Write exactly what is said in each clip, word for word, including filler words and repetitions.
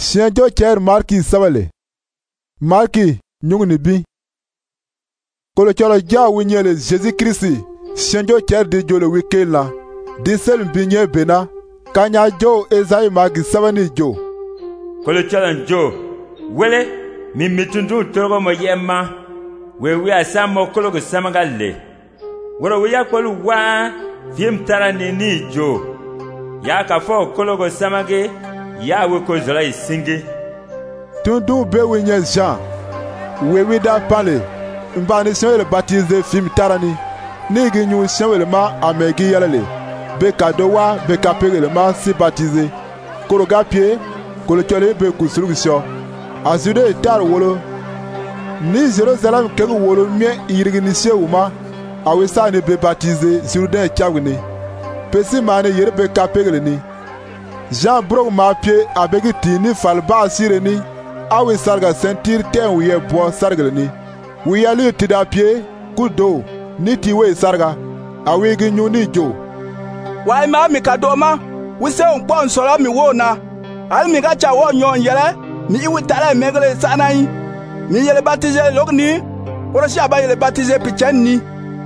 Sienjo cher Marki sabale. Marki nyung ni bi. Kolo cholo ja winyele Jésus Christi. Sienjo cher di jolo wike la. Di sel mbinye bena. Kanya jo ezai magi sabani jo. Kolo cholo jo. Wele mi mitundu torogo mo yema. We we asamo kolo go samagale. Woro we ya kolo wa fiem tara ni ni jo. Ya ka fo kolo go samage. Ya we ko zola isingi. Tundu be winye Jean. We we da pale. Mbani senwe le baptize fim tarani. Nigi nyu senwe le ma amegi yalale. Be kadowa be kapere le ma si baptize. Kolo gapie. Kolo chole be kusurugusyo. Azude tar wolo. Ni Jerusalem kegu wolo mie iriginisye uma. Awesa ni be baptize ziruden chagwini. Pesi mane yere be kapere ni. Jean brok ma pie abegi tini falba sire ni. Awi sarga sentir ten wiye bo sarga ni. Wiya li tida pie kudo ni tiwe sarga. Awi gi nyuni jo. Wai ma mi kadoma. Wise unkpo nsolo mi wona. Al mi gacha wo nyon yele. Mi iwi tala megele sanai. Mi yele baptize logni. Oroshi aba yele baptize pichen ni.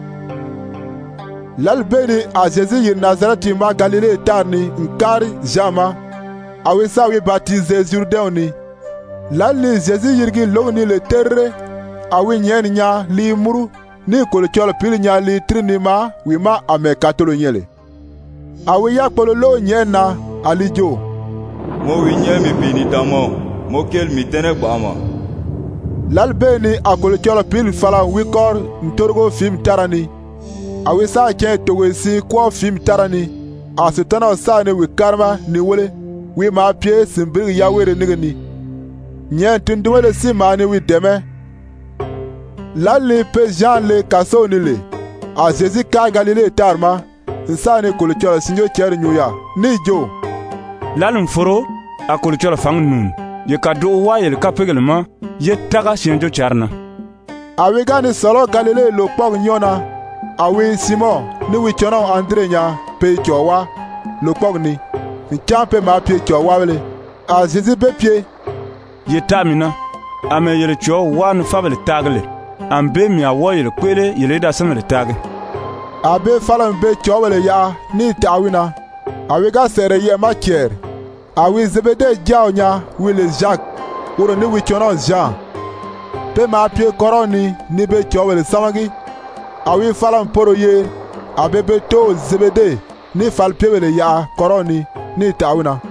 Lalbeni a Jésus yir Nazareti ma Galilée tarni nkari jama. Awesa wi baptize Jourdain ni. Lalli Jésus yirgi logni le terre. Awi nyen nya li muru. Ni kolo cholo pili nya li trini ma. Wi ma ame katolo nyele. Awi ya polo lo nyen na alijo. Mo wi nye mi bini damo. Mo kel mi tene bama. Lalbeni a kolo cholo pili fala wikor ntorgo film tarani. Awi sa chen towe si kwa film tarani. Asutana sa ne wikarma ni wole. Wi ma pie simbiri ya were nigani. Nyen tunduwele si ma ni wi deme. Lalli pe Jean le kaso ni le. A Jésus ka Galilée tarma. Nsa ni kolo cholo sinjo cher nyuya. Ni jo. Lalun foro a kolo cholo fang nun. Ye ka do wa yel kapegel ma. Ye taga sinjo charna. Awi gani solo Galilée lo pog nyona. Awi Simon ni wi chono Andre nya pe chowa lo pog ni. Nchampe ma pie chowa wele. A Jésus be pie. Ye tamina. Ame yele cho wan fabele tagle. Ambe mi awo yele kwele yele da samele tag. Abe falan be chowele ya ni tawina. Awi ga sere ye ma kier. Awi Zebede jaonya wile Jacques. Uro ni wi chono Jean. Pe ma pie koroni ni be chowele samagi. Awi falan poro ye. Abe be to Zebede ni falpewele ya koroni ni tawina.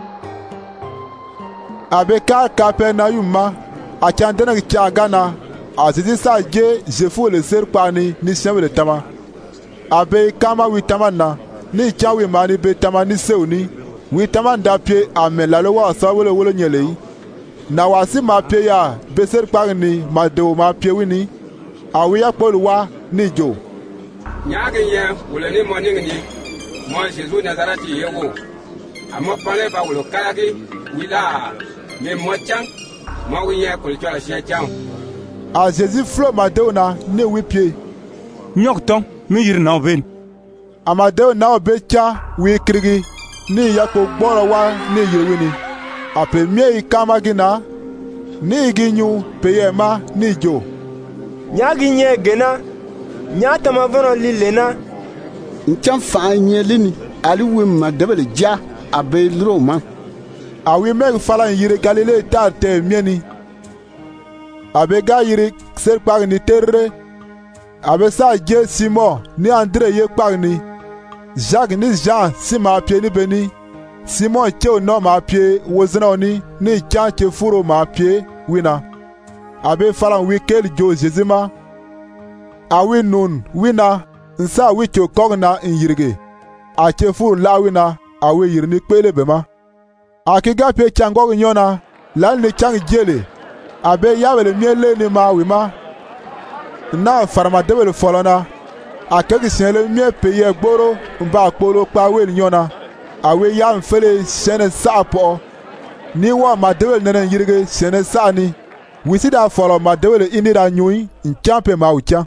Abe ka kape na yuma. A chandena kichagana. A zizi sa je jefu le serpani ni senwe le tama. Abe kama witama na. Ni chawi mani be tama ni seuni. Witama ndapye ame lalowa sa wole wole nyelei. Na wasi ma pye ya be serpani ni ma deo ma pye wini. Awi ya polu wa ni jo. Nyage ye wole ni mo ningi ni. Mo Jésus Nazareti yego. Amo pale ba wolo kalaki wila me mo chang. Mo wiye kolo chola sia chang. A Jésus flo madeo na ne wipie. Nyok ton mi yir na oben. Amadeo na obe cha wi krigi. Ni yako gboro wa ni yewini. Ape mie ikama gina. Ni ginyu peyema ni jo. Nyagi nye gena. Nyata mavono lilena. Ncham fa nye lini. Ali wim madebele ja abe Roma. Awi meg falan yire Galilée tar te mieni. Abe ga yiri ser kpag ni terre. Abe sa je Simon ni Andre ye kpag ni. Jacques ni Jean si ma pie ni beni. Simon che no ma pie wozna ni ni chan che furo ma pie wina. Abe falan wikel jo Jezima. Awi nun wina nsa wi cho kogna in yirige. A che furo la wina awi yirni kwele bema. Akiga pe changog nyona lan ni chang jele. Abe yawele miele ni ma wima. Na farma dewele folona. Akegi siele mie peye gboro mba kpolo pa wel nyona. Awe ya mfele sene sapo. Ni wa ma dewele nene yirige sene sani. Wisi da folo ma dewele inira nyui nchampe ma ucha.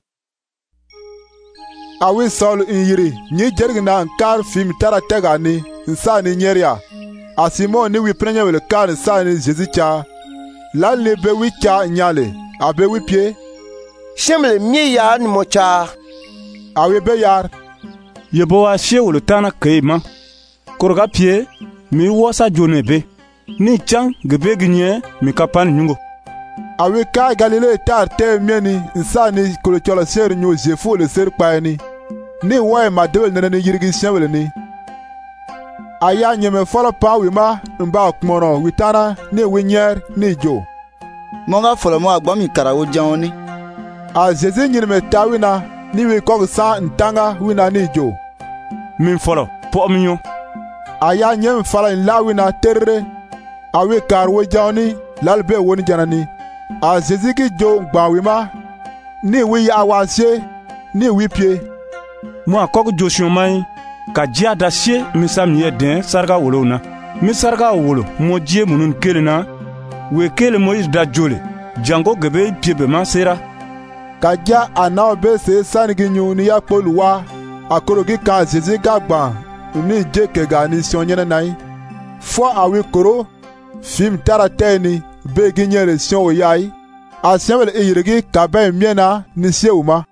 Awe sol in yiri nyi jergina nkar film tara tega ni nsani nyeria. A Simon ni wi prenye wele kan sa ni Jésus cha. La le be wi cha nyale, a be wi pie. Shemle mie ya ni mo cha. A wi be yar. Yebo wa she wolo tana keima. Koroga pie mi wosa jone be. Ni chang gebe ginye mi kapan nyungo. A wi ka Galilée tar te mieni nsa ni kolo chola ser nyo jefu le ser pa ni. Ni wa ma debel nene ni yirigi shenwele ni. Aya nyeme folo pa wi ma mba kmono witana ni winyer ni jo. Monga folo mo agba mi karawo jawni. A Jésus nyirme tawina ni wi kog sa ntanga wina ni jo. Min folo po minyo. Aya nyem fala in la wina terre. A wi karwo jawni lalbe woni janani. A Jésus ki jo gba wi ma ni wi ya washe ni wi pie. Mo akok Joshua mai ka jia da she misam ye den sarga wolo na mi sarga wolo mo jie munun kelena we kele mo da jole jango gebe piebe ma sera ka ja ana be se sanigi nyu ni ya poluwa akorogi ka Jésus gagba ni je ke ga ni sionyene nai fo awi koro film tarateni be ginyere sion oyai a semel eyirigi ka be miena ni seuma.